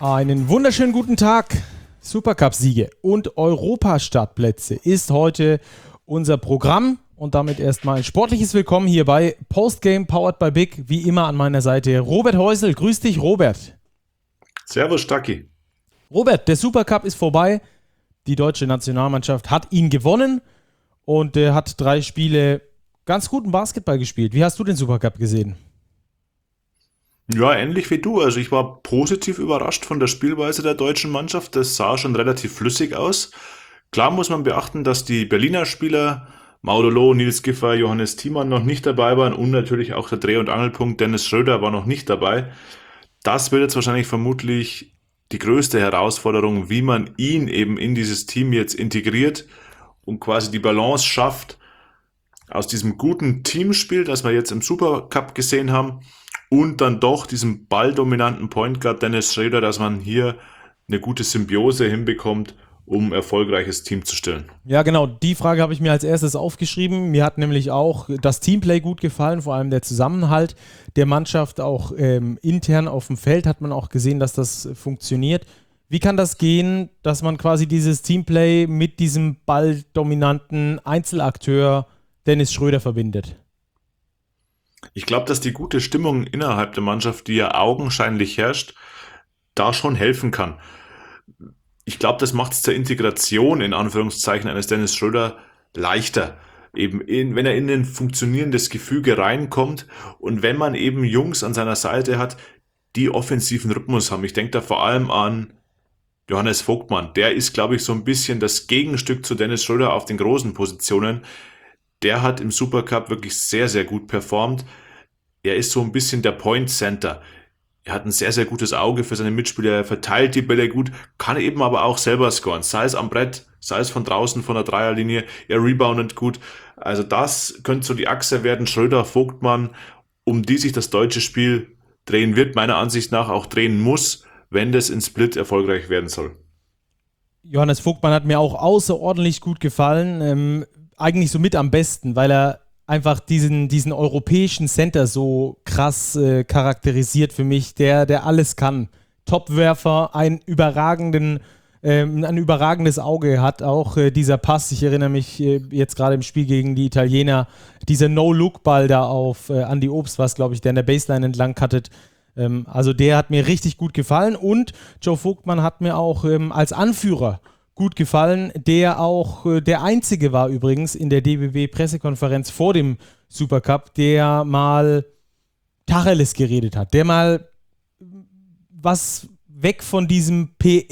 Einen wunderschönen guten Tag. Supercup-Siege und Europastartplätze ist heute unser Programm und damit erstmal ein sportliches Willkommen hier bei Postgame Powered by Big. Wie immer an meiner Seite Robert Häusl. Grüß dich, Robert. Servus, Stacki. Robert, der Supercup ist vorbei. Die deutsche Nationalmannschaft hat ihn gewonnen und hat 3 Spiele ganz guten Basketball gespielt. Wie hast du den Supercup gesehen? Ja, ähnlich wie du. Also ich war positiv überrascht von der Spielweise der deutschen Mannschaft. Das sah schon relativ flüssig aus. Klar muss man beachten, dass die Berliner Spieler Mauro Loh, Nils Giffer, Johannes Thiemann noch nicht dabei waren und natürlich auch der Dreh- und Angelpunkt Dennis Schröder war noch nicht dabei. Das wird jetzt wahrscheinlich vermutlich die größte Herausforderung, wie man ihn eben in dieses Team jetzt integriert und quasi die Balance schafft aus diesem guten Teamspiel, das wir jetzt im Supercup gesehen haben, und dann doch diesem balldominanten Point Guard Dennis Schröder, dass man hier eine gute Symbiose hinbekommt, um ein erfolgreiches Team zu stellen. Ja, genau, die Frage habe ich mir als erstes aufgeschrieben. Mir hat nämlich auch das Teamplay gut gefallen, vor allem der Zusammenhalt der Mannschaft, auch intern auf dem Feld hat man auch gesehen, dass das funktioniert. Wie kann das gehen, dass man quasi dieses Teamplay mit diesem balldominanten Einzelakteur Dennis Schröder verbindet? Ich glaube, dass die gute Stimmung innerhalb der Mannschaft, die ja augenscheinlich herrscht, da schon helfen kann. Ich glaube, das macht es zur Integration in Anführungszeichen eines Dennis Schröder leichter. Wenn er in ein funktionierendes Gefüge reinkommt und wenn man eben Jungs an seiner Seite hat, die offensiven Rhythmus haben. Ich denke da vor allem an Johannes Vogtmann. Der ist, glaube ich, so ein bisschen das Gegenstück zu Dennis Schröder auf den großen Positionen. Der hat im Supercup wirklich sehr, sehr gut performt. Er ist so ein bisschen der Point Center. Er hat ein sehr, sehr gutes Auge für seine Mitspieler. Er verteilt die Bälle gut, kann eben aber auch selber scoren. Sei es am Brett, sei es von draußen von der Dreierlinie. Er reboundet gut. Also das könnte so die Achse werden. Schröder, Vogtmann, um die sich das deutsche Spiel drehen wird, meiner Ansicht nach auch drehen muss, wenn das in Split erfolgreich werden soll. Johannes Vogtmann hat mir auch außerordentlich gut gefallen. Eigentlich so mit am besten, weil er einfach diesen europäischen Center so krass charakterisiert für mich, der alles kann. Topwerfer, ein überragendes Auge hat auch dieser Pass. Ich erinnere mich jetzt gerade im Spiel gegen die Italiener, dieser No-Look-Ball da auf Andy Obst, was glaube ich, der an der Baseline entlang cuttet. Also der hat mir richtig gut gefallen und Joe Vogtmann hat mir auch als Anführer gut gefallen, der auch der Einzige war übrigens in der DBB-Pressekonferenz vor dem Supercup, der mal Tacheles geredet hat, der mal was weg von diesem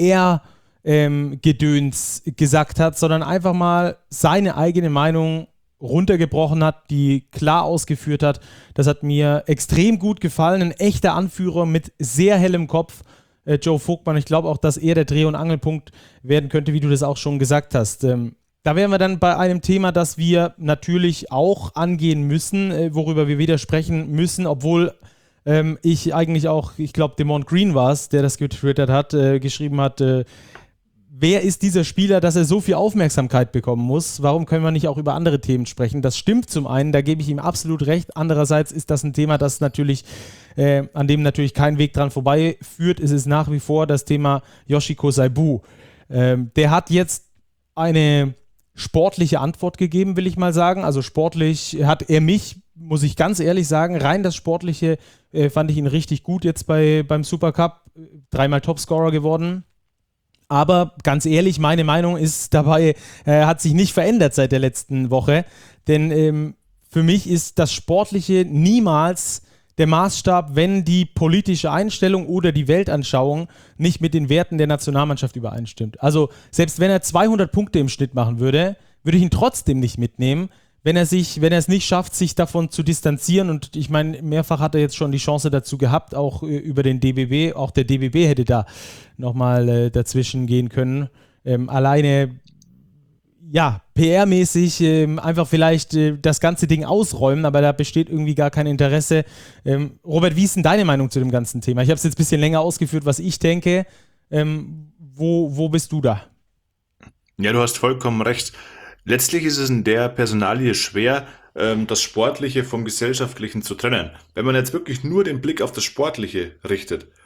PR-Gedöns gesagt hat, sondern einfach mal seine eigene Meinung runtergebrochen hat, die klar ausgeführt hat. Das hat mir extrem gut gefallen, ein echter Anführer mit sehr hellem Kopf, Joe Vogtmann. Ich glaube auch, dass er der Dreh- und Angelpunkt werden könnte, wie du das auch schon gesagt hast. Da wären wir dann bei einem Thema, das wir natürlich auch angehen müssen, worüber wir wieder sprechen müssen, obwohl ich glaube, Demond Green war es, der das getwittert hat, geschrieben hat, wer ist dieser Spieler, dass er so viel Aufmerksamkeit bekommen muss? Warum können wir nicht auch über andere Themen sprechen? Das stimmt zum einen, da gebe ich ihm absolut recht. Andererseits ist das ein Thema, das natürlich, an dem natürlich kein Weg dran vorbei führt. Es ist nach wie vor das Thema Yoshiko Saibu. Der hat jetzt eine sportliche Antwort gegeben, will ich mal sagen. Also sportlich hat er mich, muss ich ganz ehrlich sagen, rein das Sportliche fand ich ihn richtig gut jetzt beim Supercup. 3-mal Topscorer geworden. Aber ganz ehrlich, meine Meinung ist dabei, hat sich nicht verändert seit der letzten Woche. Denn für mich ist das Sportliche niemals der Maßstab, wenn die politische Einstellung oder die Weltanschauung nicht mit den Werten der Nationalmannschaft übereinstimmt. Also selbst wenn er 200 Punkte im Schnitt machen würde, würde ich ihn trotzdem nicht mitnehmen, wenn er es nicht schafft, sich davon zu distanzieren. Und ich meine, mehrfach hat er jetzt schon die Chance dazu gehabt, auch über den DBB. Auch der DBB hätte da nochmal dazwischen gehen können. Alleine, ja, PR-mäßig einfach vielleicht das ganze Ding ausräumen, aber da besteht irgendwie gar kein Interesse. Robert, wie ist denn deine Meinung zu dem ganzen Thema? Ich habe es jetzt ein bisschen länger ausgeführt, was ich denke. Wo bist du da? Ja, du hast vollkommen recht. Letztlich ist es in der Personalie schwer, das Sportliche vom Gesellschaftlichen zu trennen. Wenn man jetzt wirklich nur den Blick auf das Sportliche richtet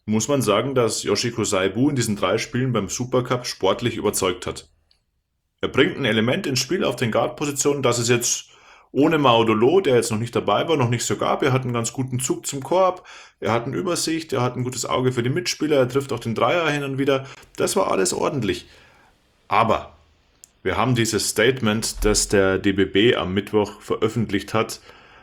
muss man sagen, dass Yoshiko Saibu in diesen 3 Spielen beim Supercup sportlich überzeugt hat. Er bringt ein Element ins Spiel auf den Guard-Positionen, das es jetzt ohne Maudolo, der jetzt noch nicht dabei war, noch nicht so gab. Er hat einen ganz guten Zug zum Korb, er hat eine Übersicht, er hat ein gutes Auge für die Mitspieler, er trifft auch den Dreier hin und wieder. Das war alles ordentlich. Aber wir haben dieses Statement, das der DBB am Mittwoch veröffentlicht hat,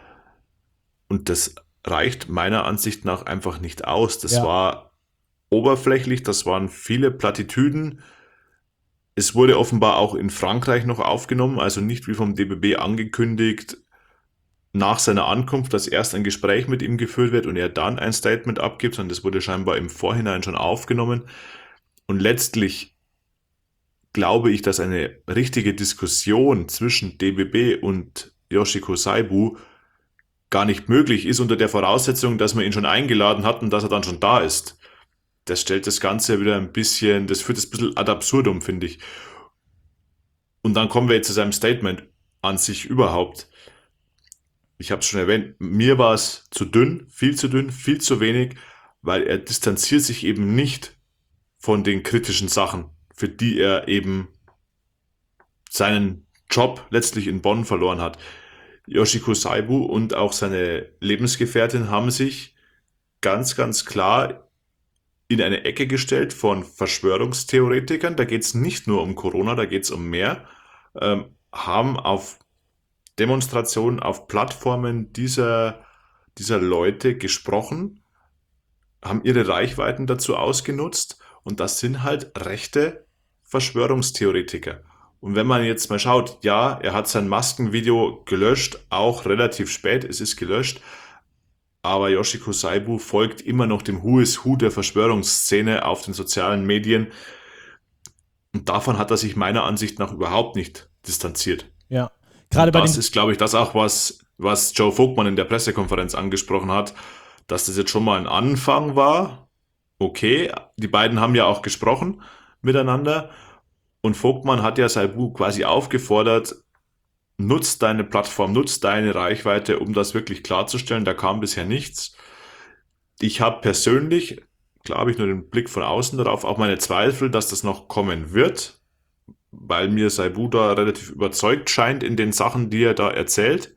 und das reicht meiner Ansicht nach einfach nicht aus. Das Ja. war oberflächlich, das waren viele Plattitüden. Es wurde offenbar auch in Frankreich noch aufgenommen, also nicht wie vom DBB angekündigt, nach seiner Ankunft, dass erst ein Gespräch mit ihm geführt wird und er dann ein Statement abgibt, sondern das wurde scheinbar im Vorhinein schon aufgenommen. Und letztlich glaube ich, dass eine richtige Diskussion zwischen DBB und Yoshiko Saibu gar nicht möglich ist unter der Voraussetzung, dass man ihn schon eingeladen hat und dass er dann schon da ist. Das stellt das Ganze wieder ein bisschen, das führt es ein bisschen ad absurdum, finde ich. Und dann kommen wir jetzt zu seinem Statement an sich überhaupt. Ich habe es schon erwähnt, mir war es zu dünn, viel zu wenig, weil er distanziert sich eben nicht von den kritischen Sachen, für die er eben seinen Job letztlich in Bonn verloren hat. Yoshiko Saibu und auch seine Lebensgefährtin haben sich ganz, ganz klar in eine Ecke gestellt von Verschwörungstheoretikern. Da geht es nicht nur um Corona, da geht es um mehr. Haben auf Demonstrationen, auf Plattformen dieser Leute gesprochen, haben ihre Reichweiten dazu ausgenutzt und das sind halt rechte Verschwörungstheoretiker. Und wenn man jetzt mal schaut, ja, er hat sein Maskenvideo gelöscht, auch relativ spät, es ist gelöscht, aber Yoshiko Saibu folgt immer noch dem Who is Who der Verschwörungsszene auf den sozialen Medien und davon hat er sich meiner Ansicht nach überhaupt nicht distanziert. Ja, gerade bei Das den ist, glaube ich, das auch, was Joe Vogtmann in der Pressekonferenz angesprochen hat, dass das jetzt schon mal ein Anfang war. Okay, die beiden haben ja auch gesprochen miteinander und Vogtmann hat ja Saibu quasi aufgefordert, nutzt deine Plattform, nutzt deine Reichweite, um das wirklich klarzustellen. Da kam bisher nichts. Ich habe persönlich, klar habe ich nur den Blick von außen darauf, auch meine Zweifel, dass das noch kommen wird, weil mir Saibu da relativ überzeugt scheint in den Sachen, die er da erzählt.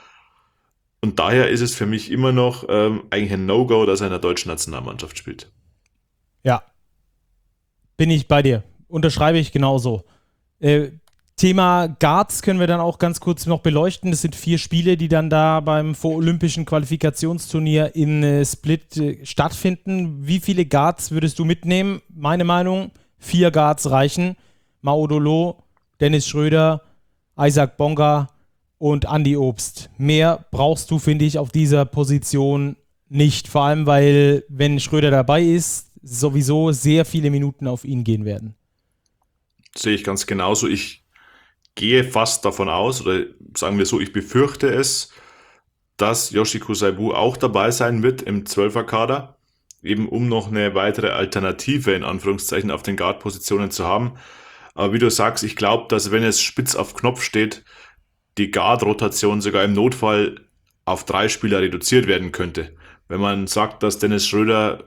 Und daher ist es für mich immer noch eigentlich ein No-Go, dass er in der deutschen Nationalmannschaft spielt. Ja, bin ich bei dir. Unterschreibe ich genauso. Thema Guards können wir dann auch ganz kurz noch beleuchten. Das sind 4 Spiele, die dann da beim vorolympischen Qualifikationsturnier in Split stattfinden. Wie viele Guards würdest du mitnehmen? Meine Meinung, 4 Guards reichen. Maudolo, Dennis Schröder, Isaac Bonga und Andy Obst. Mehr brauchst du, finde ich, auf dieser Position nicht. Vor allem, weil, wenn Schröder dabei ist, sowieso sehr viele Minuten auf ihn gehen werden. Sehe ich ganz genauso. Ich gehe fast davon aus, oder sagen wir so, ich befürchte es, dass Yoshiko Saibu auch dabei sein wird im 12er-Kader, eben um noch eine weitere Alternative in Anführungszeichen auf den Guard-Positionen zu haben. Aber wie du sagst, ich glaube, dass wenn es spitz auf Knopf steht, die Guard-Rotation sogar im Notfall auf 3 Spieler reduziert werden könnte. Wenn man sagt, dass Dennis Schröder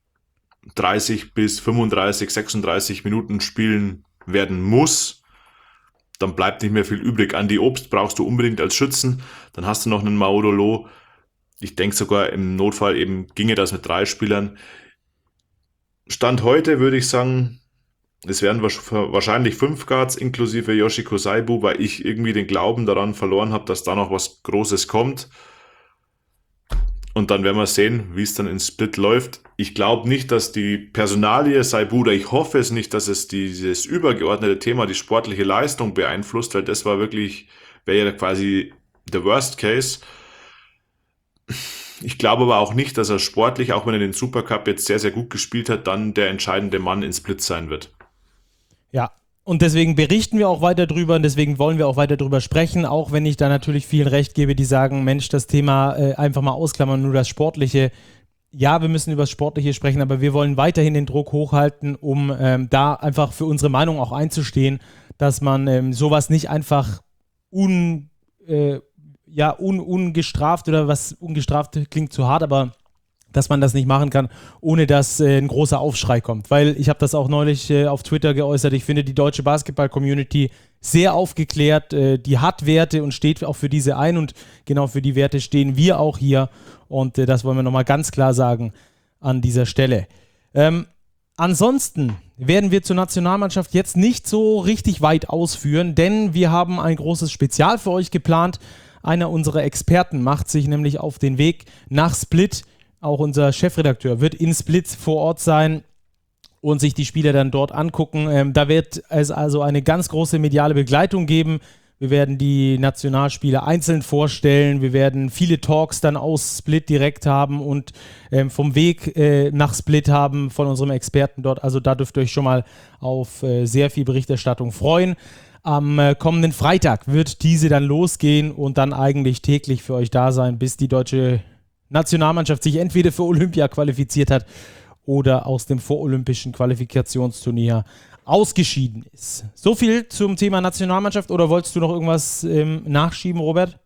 30 bis 35, 36 Minuten spielen werden muss, dann bleibt nicht mehr viel übrig. Andy Obst brauchst du unbedingt als Schützen, dann hast du noch einen Maudolo. Ich denke sogar im Notfall eben ginge das mit 3 Spielern. Stand heute würde ich sagen, es werden wahrscheinlich 5 Guards inklusive Yoshiko Saibu, weil ich irgendwie den Glauben daran verloren habe, dass da noch was Großes kommt. Und dann werden wir sehen, wie es dann in Split läuft. Ich glaube nicht, dass die Personalie Saibu, oder ich hoffe es nicht, dass es dieses übergeordnete Thema, die sportliche Leistung beeinflusst, weil das wäre ja quasi the worst case. Ich glaube aber auch nicht, dass er sportlich, auch wenn er den Supercup jetzt sehr, sehr gut gespielt hat, dann der entscheidende Mann in Split sein wird. Ja, und deswegen berichten wir auch weiter drüber und deswegen wollen wir auch weiter drüber sprechen, auch wenn ich da natürlich vielen recht gebe, die sagen, Mensch, das Thema einfach mal ausklammern, nur das Sportliche. Ja, wir müssen über das Sportliche sprechen, aber wir wollen weiterhin den Druck hochhalten, um da einfach für unsere Meinung auch einzustehen, dass man sowas nicht einfach ungestraft, oder was ungestraft klingt zu hart, aber dass man das nicht machen kann, ohne dass ein großer Aufschrei kommt. Weil ich habe das auch neulich auf Twitter geäußert, ich finde die deutsche Basketball-Community sehr aufgeklärt, die hat Werte und steht auch für diese ein und genau für die Werte stehen wir auch hier und das wollen wir nochmal ganz klar sagen an dieser Stelle. Ansonsten werden wir zur Nationalmannschaft jetzt nicht so richtig weit ausführen, denn wir haben ein großes Spezial für euch geplant. Einer unserer Experten macht sich nämlich auf den Weg nach Split. Auch unser Chefredakteur wird in Split vor Ort sein und sich die Spieler dann dort angucken. Da wird es also eine ganz große mediale Begleitung geben. Wir werden die Nationalspieler einzeln vorstellen. Wir werden viele Talks dann aus Split direkt haben und vom Weg nach Split haben von unserem Experten dort. Also da dürft ihr euch schon mal auf sehr viel Berichterstattung freuen. Am kommenden Freitag wird diese dann losgehen und dann eigentlich täglich für euch da sein, bis die deutsche Nationalmannschaft sich entweder für Olympia qualifiziert hat oder aus dem vorolympischen Qualifikationsturnier ausgeschieden ist. So viel zum Thema Nationalmannschaft oder wolltest du noch irgendwas nachschieben, Robert?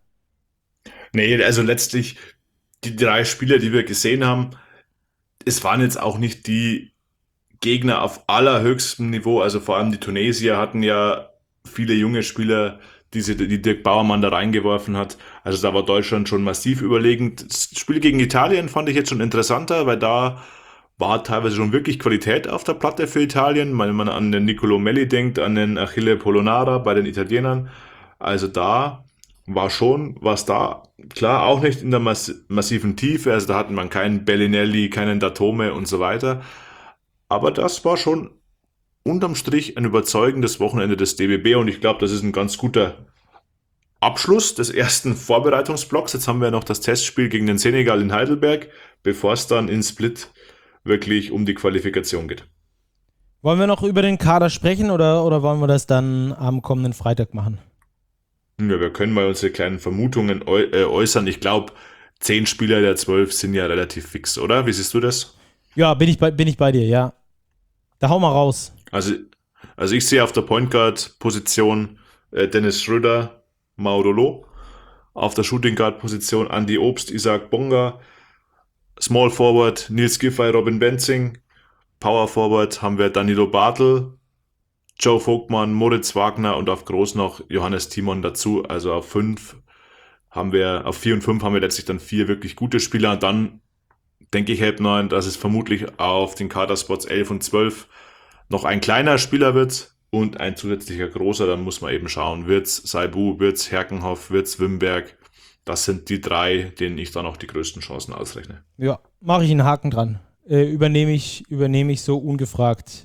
Nee, also letztlich die 3 Spieler, die wir gesehen haben, es waren jetzt auch nicht die Gegner auf allerhöchstem Niveau, also vor allem die Tunesier hatten ja viele junge Spieler, die Dirk Bauermann da reingeworfen hat. Also da war Deutschland schon massiv überlegen. Das Spiel gegen Italien fand ich jetzt schon interessanter, weil da war teilweise schon wirklich Qualität auf der Platte für Italien. Wenn man an den Niccolò Melli denkt, an den Achille Polonara bei den Italienern. Also da war schon was da. Klar, auch nicht in der massiven Tiefe. Also da hatten man keinen Bellinelli, keinen Datome und so weiter. Aber das war schon unterm Strich ein überzeugendes Wochenende des DBB und ich glaube, das ist ein ganz guter Abschluss des ersten Vorbereitungsblocks. Jetzt haben wir noch das Testspiel gegen den Senegal in Heidelberg, bevor es dann in Split wirklich um die Qualifikation geht. Wollen wir noch über den Kader sprechen oder wollen wir das dann am kommenden Freitag machen? Ja, wir können mal unsere kleinen Vermutungen äußern. Ich glaube, 10 Spieler der 12 sind ja relativ fix, oder? Wie siehst du das? Ja, bin ich bei dir, ja. Da hau mal raus. Also ich sehe auf der Point Guard Position Dennis Schröder, Mauro Loh. Auf der Shooting Guard Position Andy Obst, Isaac Bonga. Small Forward Nils Giffey, Robin Benzing. Power Forward haben wir Danilo Bartel, Joe Vogtmann, Moritz Wagner und auf Groß noch Johannes Timon dazu. Also auf 4 und 5 haben wir letztlich dann 4 wirklich gute Spieler. Und dann denke ich halt noch, dass es vermutlich auf den Kaderspots 11 und 12 noch ein kleiner Spieler wird und ein zusätzlicher großer. Dann muss man eben schauen, wird's Saibu, wird's Herkenhoff, wird's Wimberg. Das sind die 3, denen ich dann auch die größten Chancen ausrechne. Ja, mache ich einen Haken dran. Übernehme ich so ungefragt.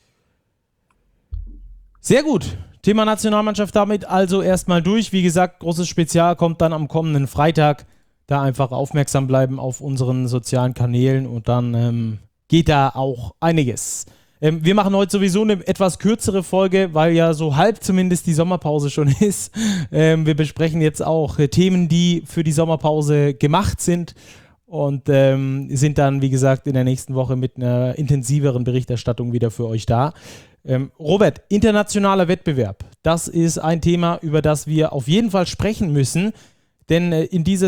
Sehr gut. Thema Nationalmannschaft damit also erstmal durch. Wie gesagt, großes Spezial kommt dann am kommenden Freitag. Da einfach aufmerksam bleiben auf unseren sozialen Kanälen und dann geht da auch einiges. Wir machen heute sowieso eine etwas kürzere Folge, weil ja so halb zumindest die Sommerpause schon ist. Wir besprechen jetzt auch Themen, die für die Sommerpause gemacht sind und sind dann, wie gesagt, in der nächsten Woche mit einer intensiveren Berichterstattung wieder für euch da. Robert, internationaler Wettbewerb, das ist ein Thema, über das wir auf jeden Fall sprechen müssen. Denn in dieser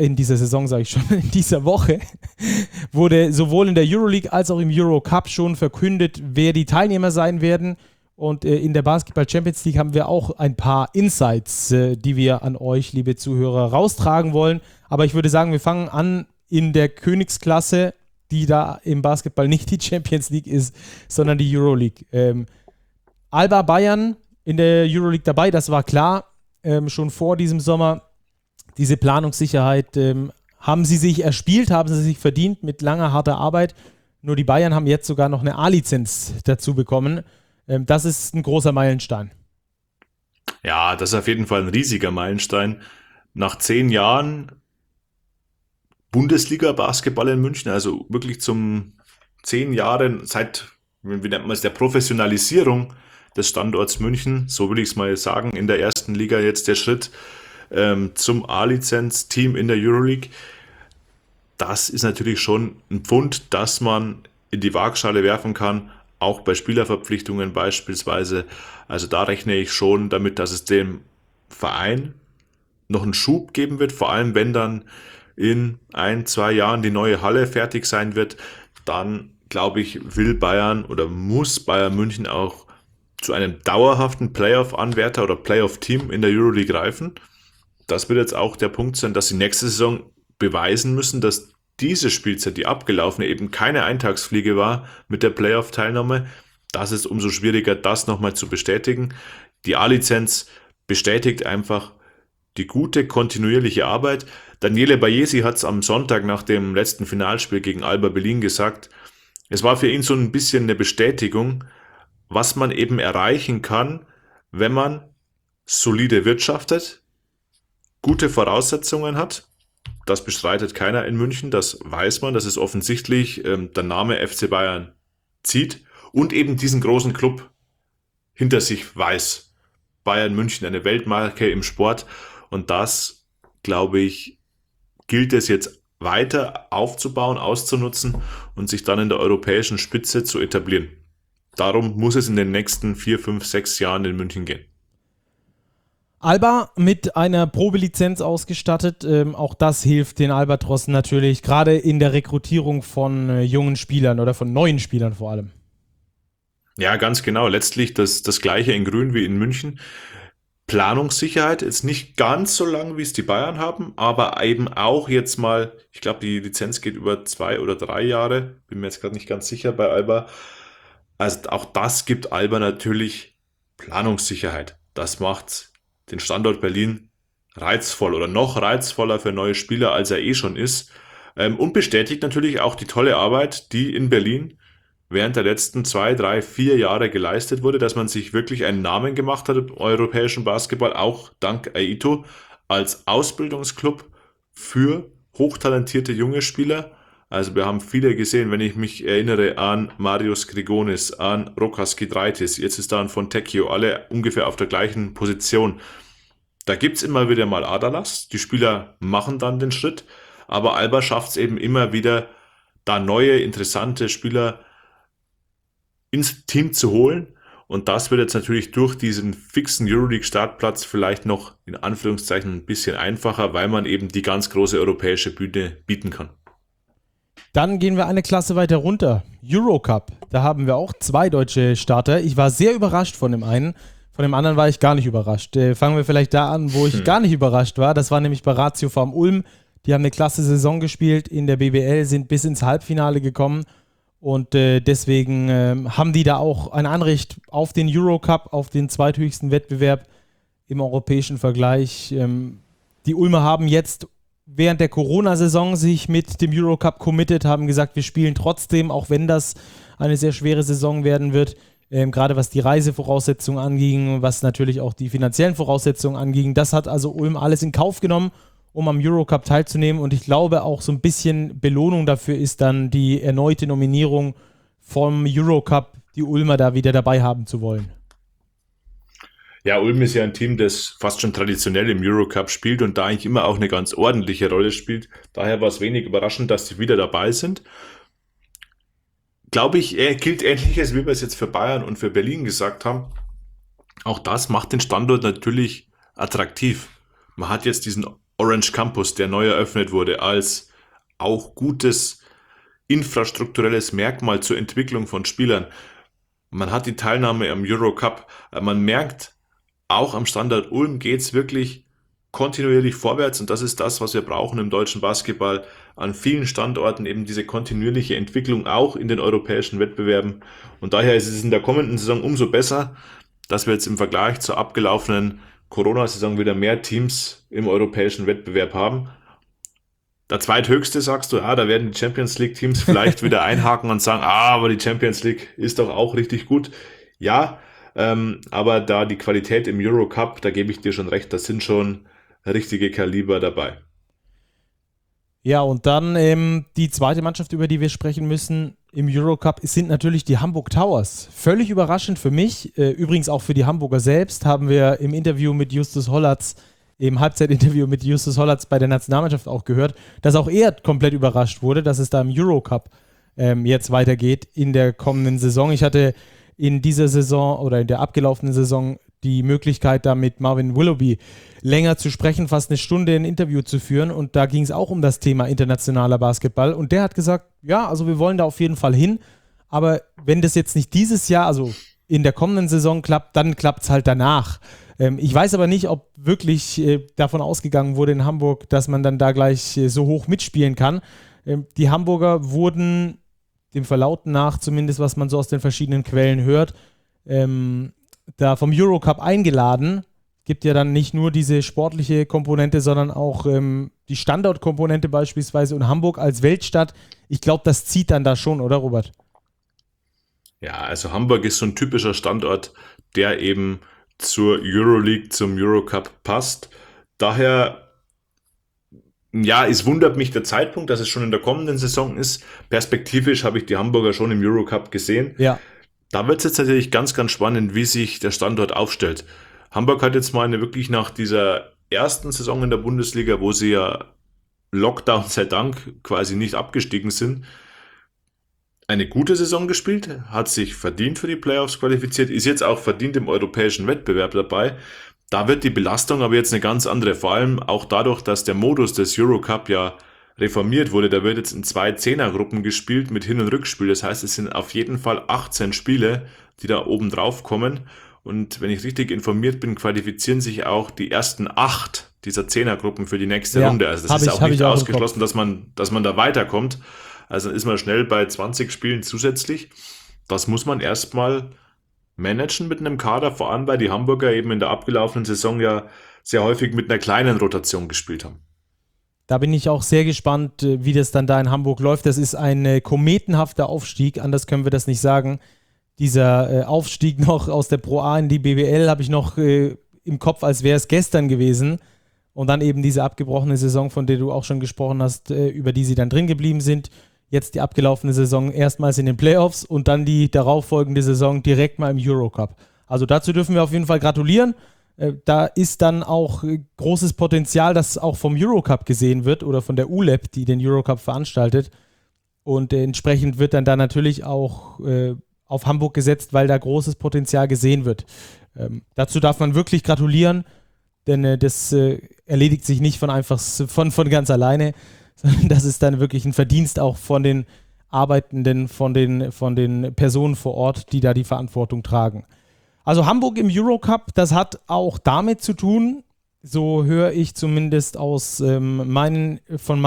Woche wurde sowohl in der Euroleague als auch im Eurocup schon verkündet, wer die Teilnehmer sein werden. Und in der Basketball Champions League haben wir auch ein paar Insights, die wir an euch, liebe Zuhörer, raustragen wollen. Aber ich würde sagen, wir fangen an in der Königsklasse, die da im Basketball nicht die Champions League ist, sondern die Euroleague. Alba Bayern in der Euroleague dabei, das war klar, schon vor diesem Sommer. Diese Planungssicherheit haben sie sich erspielt, haben sie sich verdient mit langer, harter Arbeit. Nur die Bayern haben jetzt sogar noch eine A-Lizenz dazu bekommen. Das ist ein großer Meilenstein. Ja, das ist auf jeden Fall ein riesiger Meilenstein. Nach 10 Jahren Bundesliga-Basketball in München, also wirklich 10 Jahren seit, wie nennt man es, der Professionalisierung des Standorts München, so will ich es mal sagen, in der ersten Liga jetzt der Schritt zum A-Lizenz-Team in der Euroleague. Das ist natürlich schon ein Pfund, das man in die Waagschale werfen kann, auch bei Spielerverpflichtungen beispielsweise. Also da rechne ich schon damit, dass es dem Verein noch einen Schub geben wird, vor allem wenn dann in 1-2 Jahren die neue Halle fertig sein wird, dann glaube ich, will Bayern oder muss Bayern München auch zu einem dauerhaften Playoff-Anwärter oder Playoff-Team in der Euroleague reifen. Das wird jetzt auch der Punkt sein, dass sie nächste Saison beweisen müssen, dass diese Spielzeit, die abgelaufene, eben keine Eintagsfliege war mit der Playoff-Teilnahme. Das ist umso schwieriger, das nochmal zu bestätigen. Die A-Lizenz bestätigt einfach die gute, kontinuierliche Arbeit. Daniele Baiesi hat es am Sonntag nach dem letzten Finalspiel gegen Alba Berlin gesagt, es war für ihn so ein bisschen eine Bestätigung, was man eben erreichen kann, wenn man solide wirtschaftet, gute Voraussetzungen hat. Das bestreitet keiner in München, das weiß man, das ist offensichtlich, der Name FC Bayern zieht und eben diesen großen Club hinter sich weiß. Bayern München, eine Weltmarke im Sport, und das, glaube ich, gilt es jetzt weiter aufzubauen, auszunutzen und sich dann in der europäischen Spitze zu etablieren. Darum muss es in den nächsten 4, 5, 6 Jahren in München gehen. Alba mit einer Probelizenz ausgestattet, auch das hilft den Albatrossen natürlich, gerade in der Rekrutierung von jungen Spielern oder von neuen Spielern vor allem. Ja, ganz genau. Letztlich das Gleiche in Grün wie in München. Planungssicherheit ist nicht ganz so lang, wie es die Bayern haben, aber eben auch jetzt mal, ich glaube, die Lizenz geht über 2 oder 3 Jahre, bin mir jetzt gerade nicht ganz sicher bei Alba. Also auch das gibt Alba natürlich Planungssicherheit. Das macht den Standort Berlin reizvoll oder noch reizvoller für neue Spieler, als er schon ist. Und bestätigt natürlich auch die tolle Arbeit, die in Berlin während der letzten 2, 3, 4 Jahre geleistet wurde, dass man sich wirklich einen Namen gemacht hat im europäischen Basketball, auch dank Aito, als Ausbildungsclub für hochtalentierte junge Spieler. Also wir haben viele gesehen, wenn ich mich erinnere an Marius Grigonis, an Rokas Giedraitis, jetzt ist da ein Fontecchio, alle ungefähr auf der gleichen Position. Da gibt's immer wieder mal Aderlass, die Spieler machen dann den Schritt, aber Alba schafft es eben immer wieder, da neue, interessante Spieler ins Team zu holen, und das wird jetzt natürlich durch diesen fixen Euroleague-Startplatz vielleicht noch in Anführungszeichen ein bisschen einfacher, weil man eben die ganz große europäische Bühne bieten kann. Dann gehen wir eine Klasse weiter runter. Eurocup, da haben wir auch 2 deutsche Starter. Ich war sehr überrascht von dem einen, von dem anderen war ich gar nicht überrascht. Fangen wir vielleicht da an, wo ich gar nicht überrascht war. Das war nämlich bei Ratio Farm Ulm. Die haben eine klasse Saison gespielt in der BBL, sind bis ins Halbfinale gekommen. Und deswegen haben die da auch ein Anrecht auf den Eurocup, auf den zweithöchsten Wettbewerb im europäischen Vergleich. Die Ulmer haben jetzt während der Corona-Saison sich mit dem Eurocup committed, haben gesagt, wir spielen trotzdem, auch wenn das eine sehr schwere Saison werden wird. Gerade was die Reisevoraussetzungen anging, was natürlich auch die finanziellen Voraussetzungen anging. Das hat also Ulm alles in Kauf genommen, um am Eurocup teilzunehmen, und ich glaube auch so ein bisschen Belohnung dafür ist dann die erneute Nominierung vom Eurocup, die Ulmer da wieder dabei haben zu wollen. Ja, Ulm ist ja ein Team, das fast schon traditionell im Eurocup spielt und da eigentlich immer auch eine ganz ordentliche Rolle spielt. Daher war es wenig überraschend, dass sie wieder dabei sind. Glaube ich, gilt Ähnliches, wie wir es jetzt für Bayern und für Berlin gesagt haben. Auch das macht den Standort natürlich attraktiv. Man hat jetzt diesen Orange Campus, der neu eröffnet wurde, als auch gutes infrastrukturelles Merkmal zur Entwicklung von Spielern. Man hat die Teilnahme am Eurocup. Man merkt, auch am Standort Ulm geht es wirklich kontinuierlich vorwärts, und das ist das, was wir brauchen im deutschen Basketball. An vielen Standorten eben diese kontinuierliche Entwicklung auch in den europäischen Wettbewerben. Und daher ist es in der kommenden Saison umso besser, dass wir jetzt im Vergleich zur abgelaufenen Corona-Saison wieder mehr Teams im europäischen Wettbewerb haben. Der zweithöchste, sagst du, da werden die Champions League-Teams vielleicht wieder einhaken und sagen, aber die Champions League ist doch auch richtig gut. Ja, aber da die Qualität im Eurocup, da gebe ich dir schon recht, da sind schon richtige Kaliber dabei. Ja, und dann die zweite Mannschaft, über die wir sprechen müssen im Eurocup, sind natürlich die Hamburg Towers. Völlig überraschend für mich, übrigens auch für die Hamburger selbst, haben wir im Interview mit Justus Hollatz, im Halbzeitinterview mit Justus Hollatz bei der Nationalmannschaft auch gehört, dass auch er komplett überrascht wurde, dass es da im Eurocup jetzt weitergeht in der kommenden Saison. Ich hatte in dieser Saison oder in der abgelaufenen Saison die Möglichkeit, da mit Marvin Willoughby länger zu sprechen, fast eine Stunde ein Interview zu führen. Und da ging es auch um das Thema internationaler Basketball. Und der hat gesagt, ja, also wir wollen da auf jeden Fall hin. Aber wenn das jetzt nicht dieses Jahr, also in der kommenden Saison klappt, dann klappt es halt danach. Ich weiß aber nicht, ob wirklich davon ausgegangen wurde in Hamburg, dass man dann da gleich so hoch mitspielen kann. Die Hamburger wurden dem Verlauten nach, zumindest was man so aus den verschiedenen Quellen hört, da vom Eurocup eingeladen. Gibt ja dann nicht nur diese sportliche Komponente, sondern auch die Standortkomponente beispielsweise. Und Hamburg als Weltstadt, ich glaube, das zieht dann da schon, oder Robert? Ja, also Hamburg ist so ein typischer Standort, der eben zur Euroleague, zum Eurocup passt. Daher, ja, es wundert mich der Zeitpunkt, dass es schon in der kommenden Saison ist. Perspektivisch habe ich die Hamburger schon im Eurocup gesehen. Ja. Da wird es jetzt natürlich ganz, ganz spannend, wie sich der Standort aufstellt. Hamburg hat jetzt mal wirklich nach dieser ersten Saison in der Bundesliga, wo sie ja Lockdown sei Dank quasi nicht abgestiegen sind, eine gute Saison gespielt, hat sich verdient für die Playoffs qualifiziert, ist jetzt auch verdient im europäischen Wettbewerb dabei. Da wird die Belastung aber jetzt eine ganz andere, vor allem auch dadurch, dass der Modus des Eurocup ja reformiert wurde. Da wird jetzt in 2 Zehnergruppen gespielt mit Hin- und Rückspiel. Das heißt, es sind auf jeden Fall 18 Spiele, die da oben drauf kommen. Und wenn ich richtig informiert bin, qualifizieren sich auch die ersten 8 dieser Zehnergruppen für die nächste Runde. Also das ist auch nicht ausgeschlossen, dass man da weiterkommt. Also ist man schnell bei 20 Spielen zusätzlich. Das muss man erstmal managen mit einem Kader, vor allem weil die Hamburger eben in der abgelaufenen Saison ja sehr häufig mit einer kleinen Rotation gespielt haben. Da bin ich auch sehr gespannt, wie das dann da in Hamburg läuft. Das ist ein kometenhafter Aufstieg, anders können wir das nicht sagen. Dieser Aufstieg noch aus der Pro A in die BBL habe ich noch im Kopf, als wäre es gestern gewesen. Und dann eben diese abgebrochene Saison, von der du auch schon gesprochen hast, über die sie dann drin geblieben sind. Jetzt die abgelaufene Saison erstmals in den Playoffs und dann die darauffolgende Saison direkt mal im Eurocup. Also dazu dürfen wir auf jeden Fall gratulieren. Da ist dann auch großes Potenzial, das auch vom Eurocup gesehen wird oder von der ULEB, die den Eurocup veranstaltet. Und entsprechend wird dann da natürlich auch auf Hamburg gesetzt, weil da großes Potenzial gesehen wird. Dazu darf man wirklich gratulieren, denn das erledigt sich nicht von ganz alleine, sondern das ist dann wirklich ein Verdienst auch von den Arbeitenden, von den Personen vor Ort, die da die Verantwortung tragen. Also Hamburg im Eurocup, das hat auch damit zu tun, so höre ich zumindest von meinen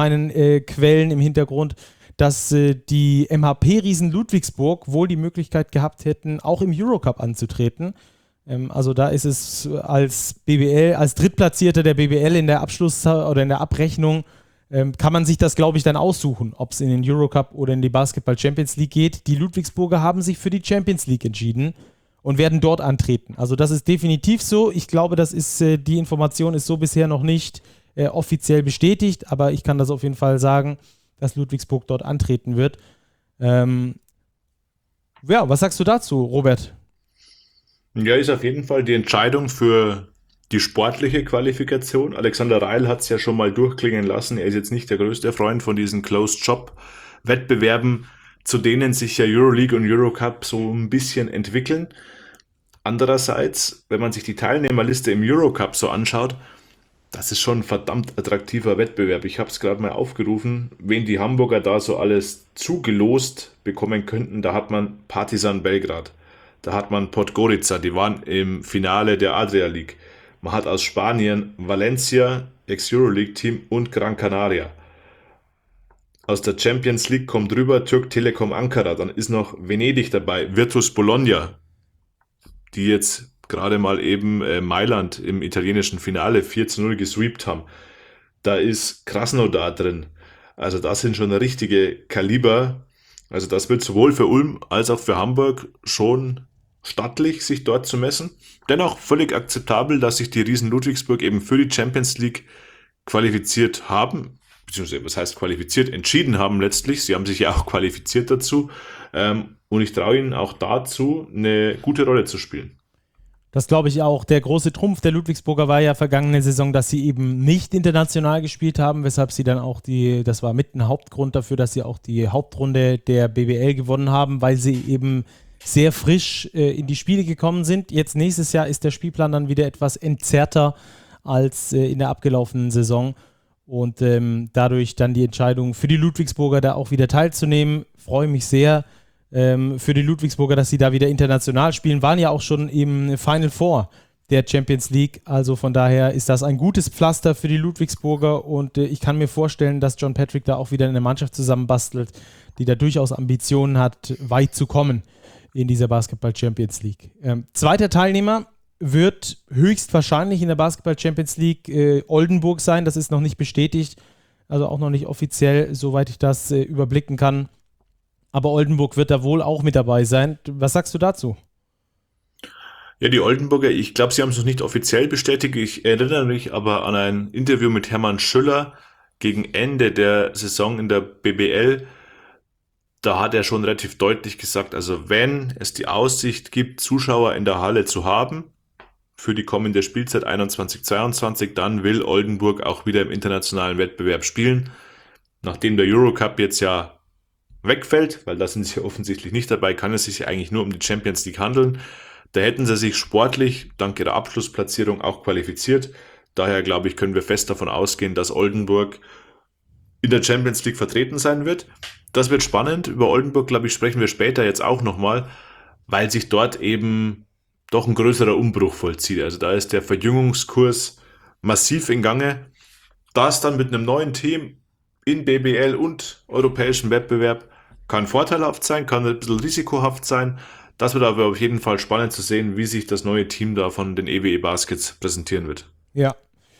Quellen im Hintergrund, dass die MHP-Riesen Ludwigsburg wohl die Möglichkeit gehabt hätten, auch im Eurocup anzutreten. Also da ist es als Drittplatzierter der BBL in der oder in der Abrechnung, kann man sich das, glaube ich, dann aussuchen, ob es in den Eurocup oder in die Basketball Champions League geht. Die Ludwigsburger haben sich für die Champions League entschieden und werden dort antreten. Also das ist definitiv so. Ich glaube, die Information ist so bisher noch nicht offiziell bestätigt, aber ich kann das auf jeden Fall sagen, dass Ludwigsburg dort antreten wird. Was sagst du dazu, Robert? Ja, ist auf jeden Fall die Entscheidung für die sportliche Qualifikation. Alexander Reil hat es ja schon mal durchklingen lassen. Er ist jetzt nicht der größte Freund von diesen Closed-Shop-Wettbewerben, zu denen sich ja Euroleague und Eurocup so ein bisschen entwickeln. Andererseits, wenn man sich die Teilnehmerliste im Eurocup so anschaut, das ist schon ein verdammt attraktiver Wettbewerb. Ich habe es gerade mal aufgerufen, wen die Hamburger da so alles zugelost bekommen könnten. Da hat man Partizan Belgrad, da hat man Podgorica, die waren im Finale der Adria League. Man hat aus Spanien Valencia, Ex-Euroleague-Team und Gran Canaria. Aus der Champions League kommt rüber Türk Telekom Ankara, dann ist noch Venedig dabei, Virtus Bologna, die jetzt gerade mal eben Mailand im italienischen Finale 4-0 gesweept haben. Da ist Krasnodar drin. Also das sind schon richtige Kaliber. Also das wird sowohl für Ulm als auch für Hamburg schon stattlich, sich dort zu messen. Dennoch völlig akzeptabel, dass sich die Riesen Ludwigsburg eben für die Champions League qualifiziert haben, beziehungsweise was heißt qualifiziert, entschieden haben letztlich. Sie haben sich ja auch qualifiziert dazu. Und ich traue ihnen auch dazu, eine gute Rolle zu spielen. Das glaube ich auch. Der große Trumpf der Ludwigsburger war ja vergangene Saison, dass sie eben nicht international gespielt haben, weshalb sie dann auch das war mit ein Hauptgrund dafür, dass sie auch die Hauptrunde der BBL gewonnen haben, weil sie eben sehr frisch in die Spiele gekommen sind. Jetzt nächstes Jahr ist der Spielplan dann wieder etwas entzerrter als in der abgelaufenen Saison. Und dadurch dann die Entscheidung für die Ludwigsburger da auch wieder teilzunehmen. Freue mich sehr für die Ludwigsburger, dass sie da wieder international spielen. Waren ja auch schon im Final Four der Champions League. Also von daher ist das ein gutes Pflaster für die Ludwigsburger. Und ich kann mir vorstellen, dass John Patrick da auch wieder eine Mannschaft zusammenbastelt, die da durchaus Ambitionen hat, weit zu kommen in dieser Basketball Champions League. Zweiter Teilnehmer wird höchstwahrscheinlich in der Basketball Champions League Oldenburg sein. Das ist noch nicht bestätigt, also auch noch nicht offiziell, soweit ich das überblicken kann. Aber Oldenburg wird da wohl auch mit dabei sein. Was sagst du dazu? Ja, die Oldenburger, ich glaube, sie haben es noch nicht offiziell bestätigt. Ich erinnere mich aber an ein Interview mit Hermann Schüller gegen Ende der Saison in der BBL. Da hat er schon relativ deutlich gesagt, also wenn es die Aussicht gibt, Zuschauer in der Halle zu haben, für die kommende Spielzeit 21/22, dann will Oldenburg auch wieder im internationalen Wettbewerb spielen. Nachdem der Eurocup jetzt ja wegfällt, weil da sind sie offensichtlich nicht dabei, kann es sich eigentlich nur um die Champions League handeln. Da hätten sie sich sportlich dank ihrer Abschlussplatzierung auch qualifiziert. Daher, glaube ich, können wir fest davon ausgehen, dass Oldenburg in der Champions League vertreten sein wird. Das wird spannend. Über Oldenburg, glaube ich, sprechen wir später jetzt auch nochmal, weil sich dort eben doch ein größerer Umbruch vollzieht. Also da ist der Verjüngungskurs massiv in Gange. Das dann mit einem neuen Team in BBL und europäischem Wettbewerb kann vorteilhaft sein, kann ein bisschen risikohaft sein. Das wird aber auf jeden Fall spannend zu sehen, wie sich das neue Team da von den EWE Baskets präsentieren wird. Ja.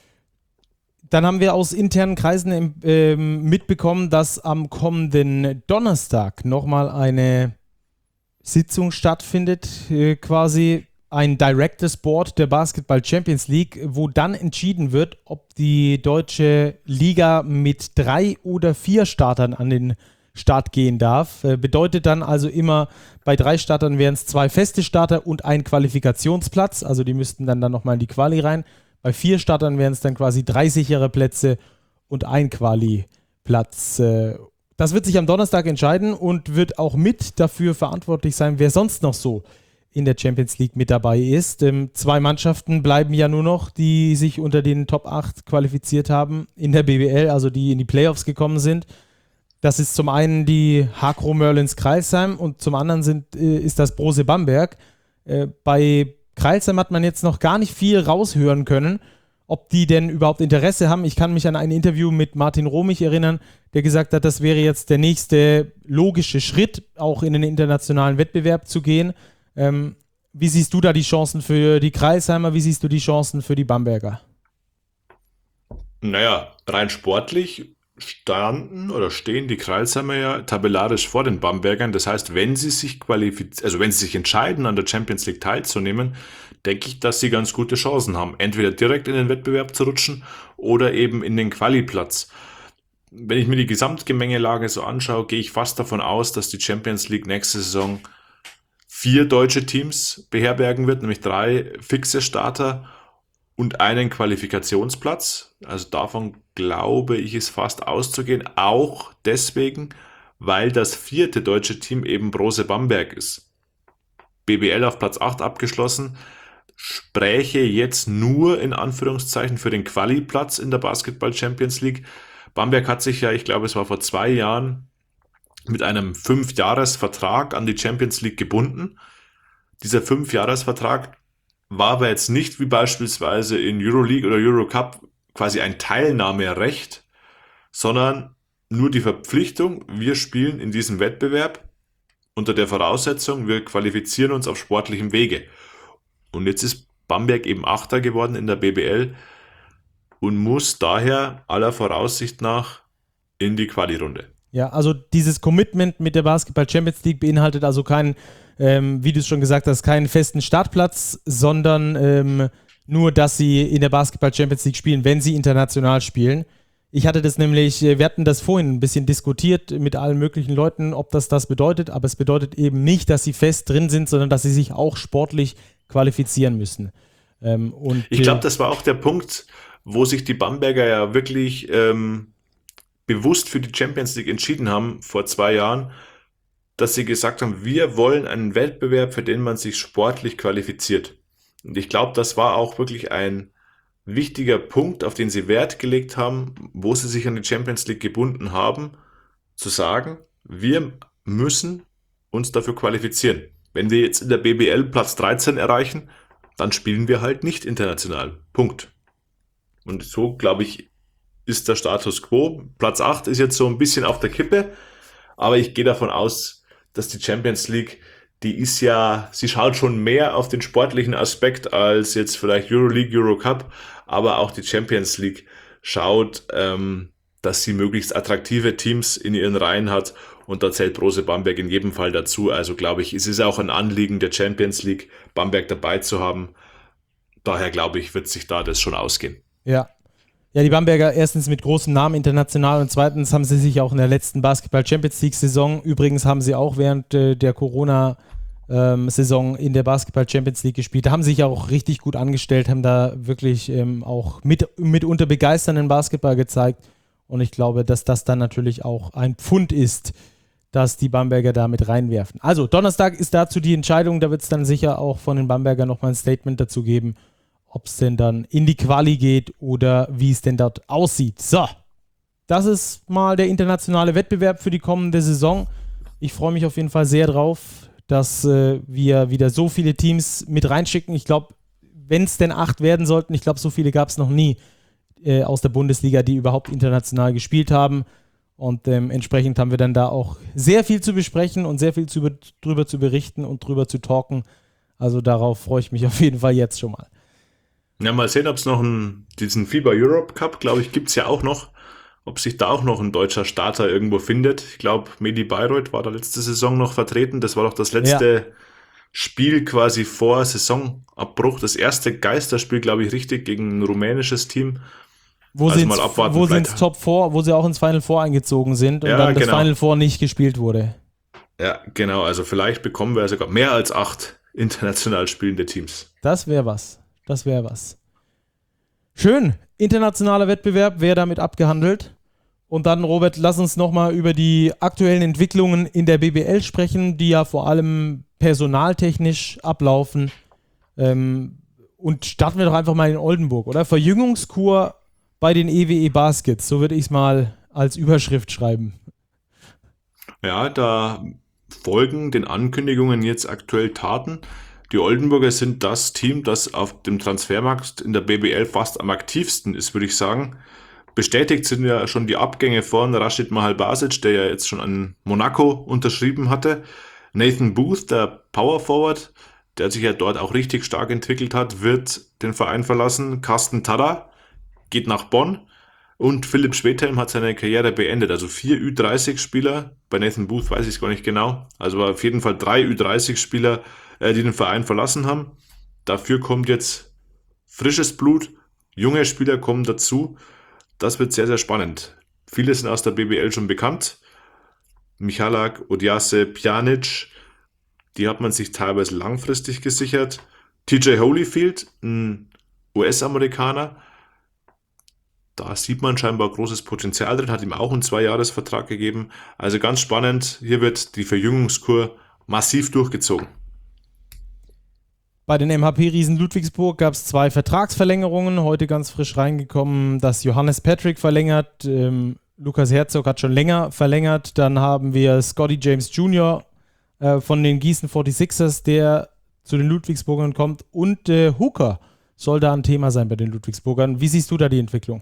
Dann haben wir aus internen Kreisen mitbekommen, dass am kommenden Donnerstag nochmal eine Sitzung stattfindet, quasi ein Directors Board der Basketball Champions League, wo dann entschieden wird, ob die deutsche Liga mit 3 oder 4 Startern an den Start gehen darf. Bedeutet dann also immer, bei 3 Startern wären es 2 feste Starter und ein Qualifikationsplatz, also die müssten dann nochmal in die Quali rein. Bei 4 Startern wären es dann quasi 3 sichere Plätze und ein Quali-Platz. Das wird sich am Donnerstag entscheiden und wird auch mit dafür verantwortlich sein, wer sonst noch so in der Champions League mit dabei ist. 2 Mannschaften bleiben ja nur noch, die sich unter den Top 8 qualifiziert haben in der BBL, also die in die Playoffs gekommen sind. Das ist zum einen die Hakro Merlins Crailsheim und zum anderen ist das Brose Bamberg. Bei Crailsheim hat man jetzt noch gar nicht viel raushören können, ob die denn überhaupt Interesse haben. Ich kann mich an ein Interview mit Martin Romich erinnern, der gesagt hat, das wäre jetzt der nächste logische Schritt, auch in den internationalen Wettbewerb zu gehen. Wie siehst du da die Chancen für die Crailsheimer? Wie siehst du die Chancen für die Bamberger? Naja, rein sportlich stehen die Crailsheimer ja tabellarisch vor den Bambergern. Das heißt, wenn sie sich wenn sie sich entscheiden, an der Champions League teilzunehmen, denke ich, dass sie ganz gute Chancen haben, entweder direkt in den Wettbewerb zu rutschen oder eben in den Quali-Platz. Wenn ich mir die Gesamtgemengelage so anschaue, gehe ich fast davon aus, dass die Champions League nächste Saison 4 deutsche Teams beherbergen wird, nämlich 3 fixe Starter und einen Qualifikationsplatz. Also davon glaube ich, ist fast auszugehen, auch deswegen, weil das 4. deutsche Team eben Brose Bamberg ist. BBL auf Platz 8 abgeschlossen, spräche jetzt nur in Anführungszeichen für den Quali-Platz in der Basketball Champions League. Bamberg hat sich ja, ich glaube, es war vor 2 Jahren, mit einem 5-Jahres-Vertrag an die Champions League gebunden. Dieser 5-Jahres-Vertrag war aber jetzt nicht wie beispielsweise in Euroleague oder Eurocup quasi ein Teilnahmerecht, sondern nur die Verpflichtung, wir spielen in diesem Wettbewerb unter der Voraussetzung, wir qualifizieren uns auf sportlichem Wege. Und jetzt ist Bamberg eben 8. geworden in der BBL und muss daher aller Voraussicht nach in die Quali-Runde. Ja, also dieses Commitment mit der Basketball Champions League beinhaltet also keinen, wie du es schon gesagt hast, keinen festen Startplatz, sondern nur, dass sie in der Basketball Champions League spielen, wenn sie international spielen. Ich hatte das nämlich, wir hatten das vorhin ein bisschen diskutiert mit allen möglichen Leuten, ob das bedeutet, aber es bedeutet eben nicht, dass sie fest drin sind, sondern dass sie sich auch sportlich qualifizieren müssen. Ich glaube, das war auch der Punkt, wo sich die Bamberger ja wirklich bewusst für die Champions League entschieden haben vor 2 Jahren, dass sie gesagt haben, wir wollen einen Wettbewerb, für den man sich sportlich qualifiziert. Und ich glaube, das war auch wirklich ein wichtiger Punkt, auf den sie Wert gelegt haben, wo sie sich an die Champions League gebunden haben, zu sagen, wir müssen uns dafür qualifizieren. Wenn wir jetzt in der BBL Platz 13 erreichen, dann spielen wir halt nicht international. Punkt. Und so, glaube ich, ist der Status quo. Platz 8 ist jetzt so ein bisschen auf der Kippe, aber ich gehe davon aus, dass die Champions League, die ist ja, sie schaut schon mehr auf den sportlichen Aspekt als jetzt vielleicht Euroleague, Eurocup, aber auch die Champions League schaut, dass sie möglichst attraktive Teams in ihren Reihen hat, und da zählt Brose Bamberg in jedem Fall dazu. Also glaube ich, es ist auch ein Anliegen der Champions League, Bamberg dabei zu haben. Daher glaube ich, wird sich da das schon ausgehen. Ja. Ja, die Bamberger erstens mit großem Namen international und zweitens haben sie sich auch in der letzten Basketball-Champions-League-Saison, übrigens haben sie auch während der Corona-Saison in der Basketball-Champions-League gespielt, da haben sie sich auch richtig gut angestellt, haben da wirklich auch mitunter begeisternden Basketball gezeigt, und ich glaube, dass das dann natürlich auch ein Pfund ist, dass die Bamberger da mit reinwerfen. Also Donnerstag ist dazu die Entscheidung, da wird es dann sicher auch von den Bamberger nochmal ein Statement dazu geben, ob es denn dann in die Quali geht oder wie es denn dort aussieht. So, das ist mal der internationale Wettbewerb für die kommende Saison. Ich freue mich auf jeden Fall sehr drauf, dass wir wieder so viele Teams mit reinschicken. Ich glaube, wenn es denn 8 werden sollten, ich glaube, so viele gab es noch nie aus der Bundesliga, die überhaupt international gespielt haben. Und entsprechend haben wir dann da auch sehr viel zu besprechen und sehr viel drüber zu berichten und drüber zu talken. Also darauf freue ich mich auf jeden Fall jetzt schon mal. Ja, mal sehen, ob es noch diesen FIBA Europe Cup, glaube ich, gibt es ja auch noch. Ob sich da auch noch ein deutscher Starter irgendwo findet. Ich glaube, Medi Bayreuth war da letzte Saison noch vertreten. Das war doch das letzte Spiel quasi vor Saisonabbruch. Das erste Geisterspiel, glaube ich, richtig, gegen ein rumänisches Team. Wo sie ins Top 4, wo sie auch ins Final Four eingezogen sind und dann das Final Four nicht gespielt wurde. Ja, genau. Also vielleicht bekommen wir sogar mehr als 8 international spielende Teams. Das wäre was. Schön. Internationaler Wettbewerb wäre damit abgehandelt. Und dann, Robert, lass uns nochmal über die aktuellen Entwicklungen in der BBL sprechen, die ja vor allem personaltechnisch ablaufen. Und starten wir doch einfach mal in Oldenburg, oder? Verjüngungskur bei den EWE Baskets, so würde ich es mal als Überschrift schreiben. Ja, da folgen den Ankündigungen jetzt aktuell Taten. Die Oldenburger sind das Team, das auf dem Transfermarkt in der BBL fast am aktivsten ist, würde ich sagen. Bestätigt sind ja schon die Abgänge von Rashid Mahal Basic, der ja jetzt schon an Monaco unterschrieben hatte. Nathan Booth, der Power Forward, der sich ja dort auch richtig stark entwickelt hat, wird den Verein verlassen. Carsten Tada geht nach Bonn und Philipp Schwedhelm hat seine Karriere beendet. Also 4 Ü30-Spieler, bei Nathan Booth weiß ich es gar nicht genau, also auf jeden Fall 3 Ü30-Spieler, die den Verein verlassen haben. Dafür kommt jetzt frisches Blut, junge Spieler kommen dazu. Das wird sehr, sehr spannend. Viele sind aus der BBL schon bekannt. Michalak, Odiase, Pjanic, die hat man sich teilweise langfristig gesichert. TJ Holyfield, ein US-Amerikaner, da sieht man scheinbar großes Potenzial drin, hat ihm auch einen 2-Jahres-Vertrag gegeben. Also ganz spannend, hier wird die Verjüngungskur massiv durchgezogen. Bei den MHP-Riesen Ludwigsburg gab es 2 Vertragsverlängerungen, heute ganz frisch reingekommen, dass Johannes Patrick verlängert, Lukas Herzog hat schon länger verlängert, dann haben wir Scotty James Jr. Von den Gießen 46ers, der zu den Ludwigsburgern kommt, und Hooker soll da ein Thema sein bei den Ludwigsburgern. Wie siehst du da die Entwicklung?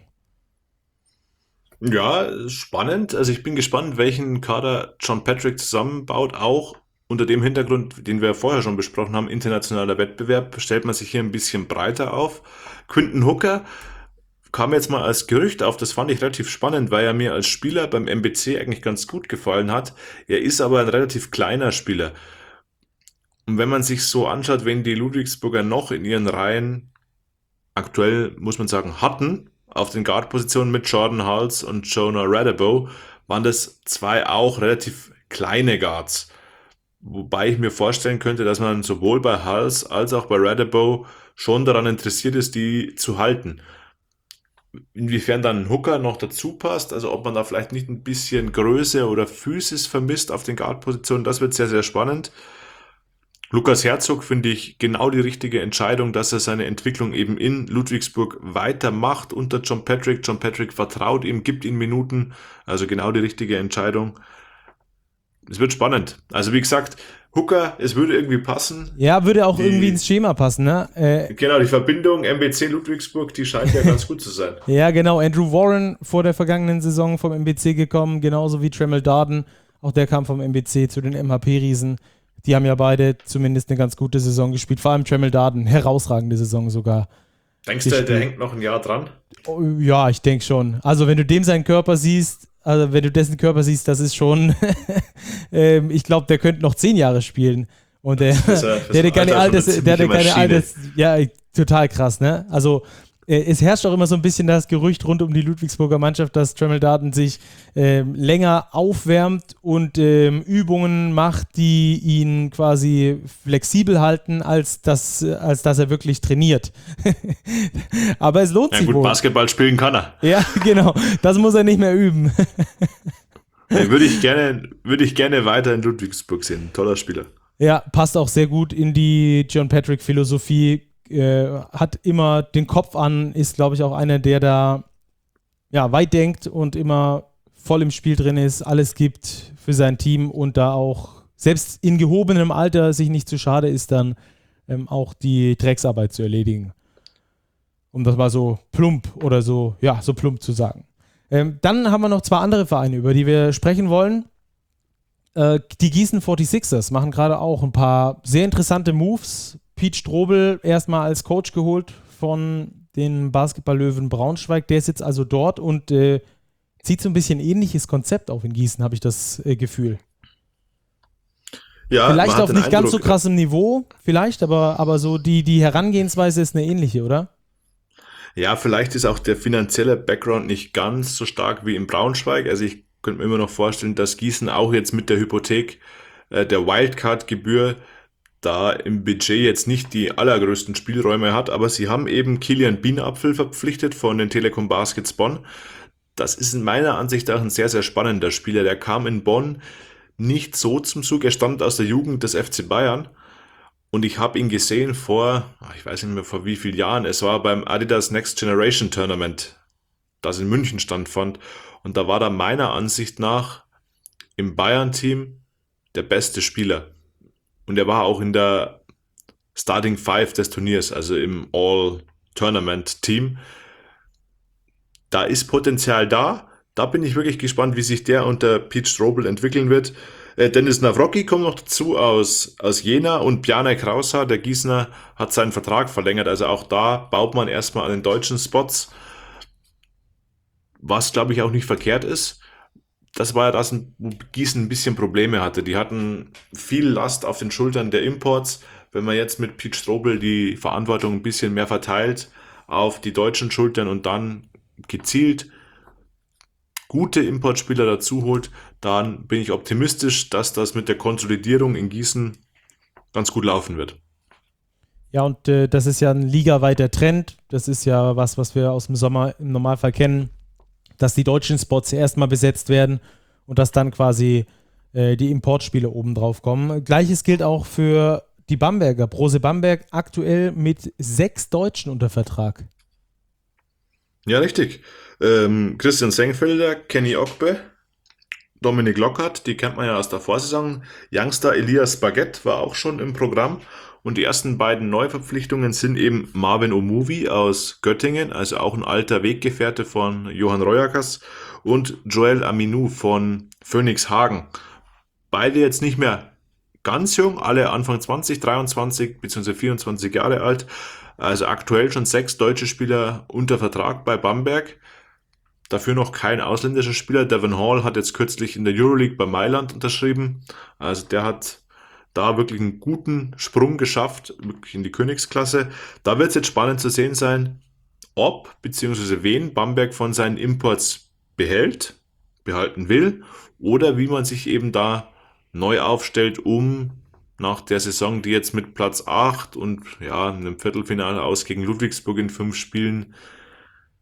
Ja, spannend. Also ich bin gespannt, welchen Kader John Patrick zusammenbaut, auch unter dem Hintergrund, den wir vorher schon besprochen haben, internationaler Wettbewerb, stellt man sich hier ein bisschen breiter auf. Quinton Hooker kam jetzt mal als Gerücht auf, das fand ich relativ spannend, weil er mir als Spieler beim MBC eigentlich ganz gut gefallen hat. Er ist aber ein relativ kleiner Spieler. Und wenn man sich so anschaut, wen die Ludwigsburger noch in ihren Reihen aktuell, muss man sagen, hatten, auf den Guard-Positionen mit Jordan Hulse und Jonah Radebow, waren das 2 auch relativ kleine Guards. Wobei ich mir vorstellen könnte, dass man sowohl bei Hulse als auch bei Radebow schon daran interessiert ist, die zu halten. inwiefern dann ein Hooker noch dazu passt, also ob man da vielleicht nicht ein bisschen Größe oder Physis vermisst auf den Guard-Positionen, das wird sehr, sehr spannend. Lukas Herzog finde ich genau die richtige Entscheidung, dass er seine Entwicklung eben in Ludwigsburg weitermacht unter John Patrick. John Patrick vertraut ihm, gibt ihm Minuten, also genau die richtige Entscheidung. Es wird spannend. Also wie gesagt, Hooker, es würde irgendwie passen. Ja, würde auch irgendwie ins Schema passen, ne? Genau, die Verbindung MBC Ludwigsburg, die scheint ja ganz gut zu sein. Ja, genau. Andrew Warren vor der vergangenen Saison vom MBC gekommen, genauso wie Tremel Darden. Auch der kam vom MBC zu den MHP-Riesen. Die haben ja beide zumindest eine ganz gute Saison gespielt. Vor allem Tremel Darden, herausragende Saison sogar. Denkst du, der hängt noch ein Jahr dran? Oh, ja, ich denke schon. Also wenn du dem seinen Körper siehst, also wenn du dessen Körper siehst, das ist schon, ich glaube, der könnte noch 10 Jahre spielen. Und der hatte keine Alters, ja, total krass, ne? Also es herrscht auch immer so ein bisschen das Gerücht rund um die Ludwigsburger Mannschaft, dass Tremel Darden sich länger aufwärmt und Übungen macht, die ihn quasi flexibel halten, als dass er wirklich trainiert. Aber es lohnt sich gut, wohl. Basketball spielen kann er. Ja, genau. Das muss er nicht mehr üben. Würde ich gerne weiter in Ludwigsburg sehen. Toller Spieler. Ja, passt auch sehr gut in die John Patrick Philosophie. Hat immer den Kopf an, ist, glaube ich, auch einer, der da ja, weit denkt und immer voll im Spiel drin ist, alles gibt für sein Team und da auch selbst in gehobenem Alter sich nicht zu schade ist, dann auch die Drecksarbeit zu erledigen. Um das mal so plump oder so, ja, so plump zu sagen. Dann haben wir noch 2 andere Vereine, über die wir sprechen wollen. Die Gießen 46ers machen gerade auch ein paar sehr interessante Moves. Pete Strobel erstmal als Coach geholt von den Basketball-Löwen Braunschweig. Der ist jetzt also dort und zieht so ein bisschen ähnliches Konzept auf in Gießen, habe ich das Gefühl. Ja, vielleicht auf nicht ganz so krassem Niveau, vielleicht, aber so die Herangehensweise ist eine ähnliche, oder? Ja, vielleicht ist auch der finanzielle Background nicht ganz so stark wie in Braunschweig. Also ich könnte mir immer noch vorstellen, dass Gießen auch jetzt mit der Hypothek der Wildcard-Gebühr da im Budget jetzt nicht die allergrößten Spielräume hat, aber sie haben eben Kilian Bienapfel verpflichtet von den Telekom Baskets Bonn. Das ist in meiner Ansicht auch ein sehr, sehr spannender Spieler. Der kam in Bonn nicht so zum Zug. Er stammt aus der Jugend des FC Bayern und ich habe ihn gesehen ich weiß nicht mehr vor wie vielen Jahren, es war beim Adidas Next Generation Tournament, das in München stattfand und da war er meiner Ansicht nach im Bayern-Team der beste Spieler. Und er war auch in der Starting Five des Turniers, also im All-Tournament-Team. Da ist Potenzial da. Da bin ich wirklich gespannt, wie sich der unter Pete Strobel entwickeln wird. Dennis Nawrocki kommt noch dazu aus Jena und Bjarne Krauser, der Gießener, hat seinen Vertrag verlängert. Also auch da baut man erstmal an den deutschen Spots, was glaube ich auch nicht verkehrt ist. Das war ja das, wo Gießen ein bisschen Probleme hatte. Die hatten viel Last auf den Schultern der Imports. Wenn man jetzt mit Pete Strobel die Verantwortung ein bisschen mehr verteilt auf die deutschen Schultern und dann gezielt gute Importspieler dazu holt, dann bin ich optimistisch, dass das mit der Konsolidierung in Gießen ganz gut laufen wird. Ja, und das ist ja ein ligaweiter Trend. Das ist ja was wir aus dem Sommer im Normalfall kennen, dass die deutschen Spots erstmal besetzt werden und dass dann quasi die Importspiele oben drauf kommen. Gleiches gilt auch für die Bamberger. Brose Bamberg aktuell mit 6 Deutschen unter Vertrag. Ja, richtig. Christian Sengfelder, Kenny Ogbe, Dominik Lockhart, die kennt man ja aus der Vorsaison. Youngster Elias Baguette war auch schon im Programm. Und die ersten beiden Neuverpflichtungen sind eben Marvin Omuvi aus Göttingen, also auch ein alter Weggefährte von Johann Royakas, und Joel Aminou von Phoenix Hagen. Beide jetzt nicht mehr ganz jung, alle Anfang 20, 23 bzw. 24 Jahre alt. Also aktuell schon 6 deutsche Spieler unter Vertrag bei Bamberg. Dafür noch kein ausländischer Spieler. Devin Hall hat jetzt kürzlich in der Euroleague bei Mailand unterschrieben. Also der hat da wirklich einen guten Sprung geschafft, wirklich in die Königsklasse. Da wird es jetzt spannend zu sehen sein, ob bzw. wen Bamberg von seinen Imports behalten will oder wie man sich eben da neu aufstellt, um nach der Saison, die jetzt mit Platz 8 und ja, einem Viertelfinale aus gegen Ludwigsburg in 5 Spielen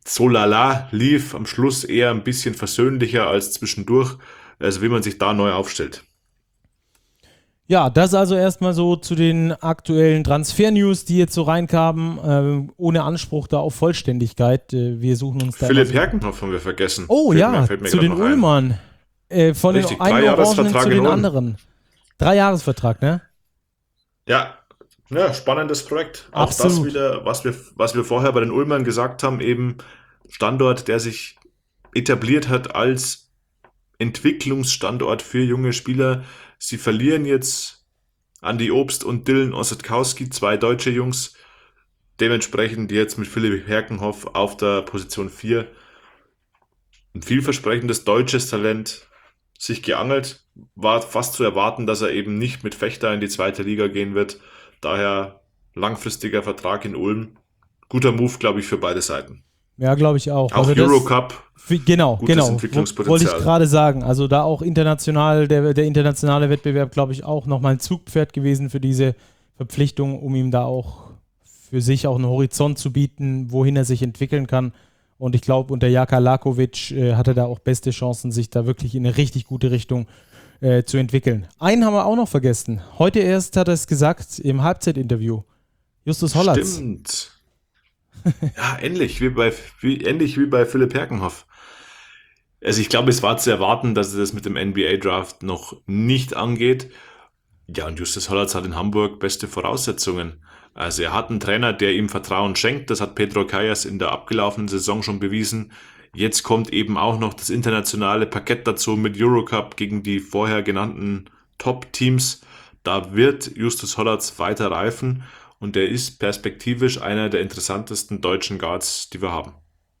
so lala lief, am Schluss eher ein bisschen versöhnlicher als zwischendurch. Also wie man sich da neu aufstellt. Ja, das also erstmal so zu den aktuellen Transfer-News, die jetzt so reinkamen, ohne Anspruch da auf Vollständigkeit. Wir suchen uns da. Philipp Herkenhoff haben wir vergessen. Oh fällt mir zu den Ulmern. Von Richtig, den einen Orangenen zu den anderen. 3-Jahresvertrag, ne? Ja, spannendes Projekt. Auch Absolut. das wieder, was wir vorher bei den Ulmern gesagt haben, eben Standort, der sich etabliert hat als Entwicklungsstandort für junge Spieler. Sie verlieren jetzt Andi Obst und Dylan Ossetkowski, 2 deutsche Jungs. Dementsprechend jetzt mit Philipp Herkenhoff auf der Position 4. Ein vielversprechendes deutsches Talent, sich geangelt. War fast zu erwarten, dass er eben nicht mit Fechter in die 2. Liga gehen wird. Daher langfristiger Vertrag in Ulm. Guter Move, glaube ich, für beide Seiten. Ja, glaube ich auch. Auch also Eurocup. Genau. Entwicklungspotenzial. Wollte ich gerade sagen. Also da auch international, der internationale Wettbewerb, glaube ich, auch nochmal ein Zugpferd gewesen für diese Verpflichtung, um ihm da auch für sich auch einen Horizont zu bieten, wohin er sich entwickeln kann. Und ich glaube, unter Jaka Lakovic hat er da auch beste Chancen, sich da wirklich in eine richtig gute Richtung zu entwickeln. Einen haben wir auch noch vergessen. Heute erst hat er es gesagt im Halbzeitinterview. Justus Hollatz. Stimmt. Ja, ähnlich wie bei Philipp Herkenhoff. Also ich glaube, es war zu erwarten, dass er das mit dem NBA-Draft noch nicht angeht. Ja, und Justus Hollatz hat in Hamburg beste Voraussetzungen. Also er hat einen Trainer, der ihm Vertrauen schenkt. Das hat Pedro Callas in der abgelaufenen Saison schon bewiesen. Jetzt kommt eben auch noch das internationale Parkett dazu mit Eurocup gegen die vorher genannten Top-Teams. Da wird Justus Hollatz weiter reifen. Und er ist perspektivisch einer der interessantesten deutschen Guards, die wir haben.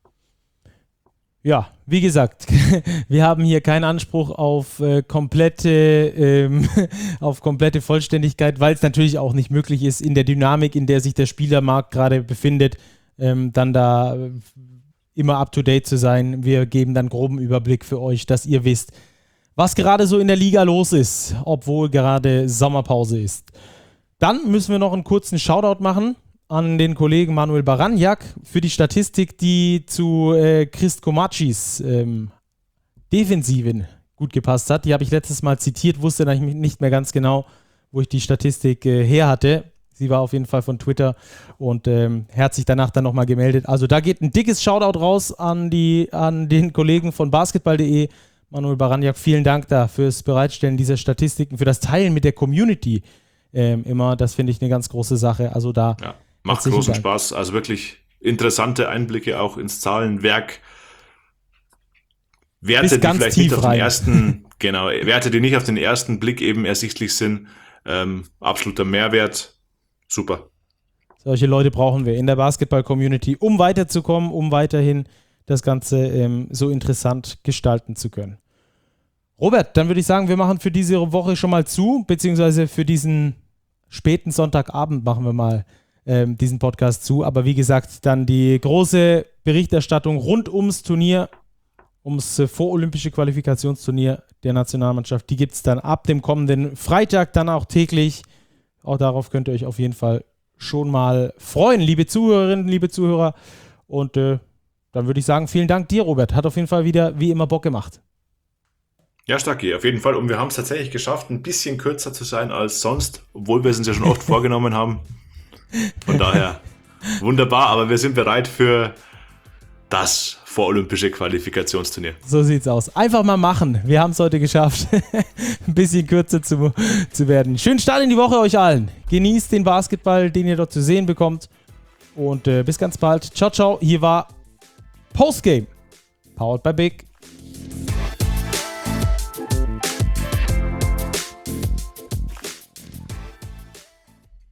Ja, wie gesagt, wir haben hier keinen Anspruch auf komplette Vollständigkeit, weil es natürlich auch nicht möglich ist, in der Dynamik, in der sich der Spielermarkt gerade befindet, dann da immer up-to-date zu sein. Wir geben dann groben Überblick für euch, dass ihr wisst, was gerade so in der Liga los ist, obwohl gerade Sommerpause ist. Dann müssen wir noch einen kurzen Shoutout machen an den Kollegen Manuel Baranjak für die Statistik, die zu Christ Komacis Defensiven gut gepasst hat. Die habe ich letztes Mal zitiert, wusste dann nicht mehr ganz genau, wo ich die Statistik her hatte. Sie war auf jeden Fall von Twitter und hat sich danach dann nochmal gemeldet. Also da geht ein dickes Shoutout raus an den Kollegen von basketball.de. Manuel Baranjak, vielen Dank da fürs Bereitstellen dieser Statistiken, für das Teilen mit der Community. Immer, das finde ich eine ganz große Sache. Also da macht großen Spaß. Also wirklich interessante Einblicke auch ins Zahlenwerk. Werte, die vielleicht nicht auf den ersten, Werte, die nicht auf den ersten Blick eben ersichtlich sind. Absoluter Mehrwert. Super. Solche Leute brauchen wir in der Basketball-Community, um weiterzukommen, um weiterhin das Ganze so interessant gestalten zu können. Robert, dann würde ich sagen, wir machen für diese Woche schon mal zu, beziehungsweise für diesen späten Sonntagabend machen wir mal diesen Podcast zu. Aber wie gesagt, dann die große Berichterstattung rund ums Turnier, ums vorolympische Qualifikationsturnier der Nationalmannschaft, die gibt es dann ab dem kommenden Freitag dann auch täglich. Auch darauf könnt ihr euch auf jeden Fall schon mal freuen, liebe Zuhörerinnen, liebe Zuhörer. Und dann würde ich sagen, vielen Dank dir, Robert. Hat auf jeden Fall wieder wie immer Bock gemacht. Ja, Stacki, auf jeden Fall. Und wir haben es tatsächlich geschafft, ein bisschen kürzer zu sein als sonst, obwohl wir es uns ja schon oft vorgenommen haben. Von daher wunderbar, aber wir sind bereit für das vorolympische Qualifikationsturnier. So sieht's aus. Einfach mal machen. Wir haben es heute geschafft, ein bisschen kürzer zu werden. Schönen Start in die Woche euch allen. Genießt den Basketball, den ihr dort zu sehen bekommt. Und bis ganz bald. Ciao, ciao. Hier war Postgame. Powered by Big.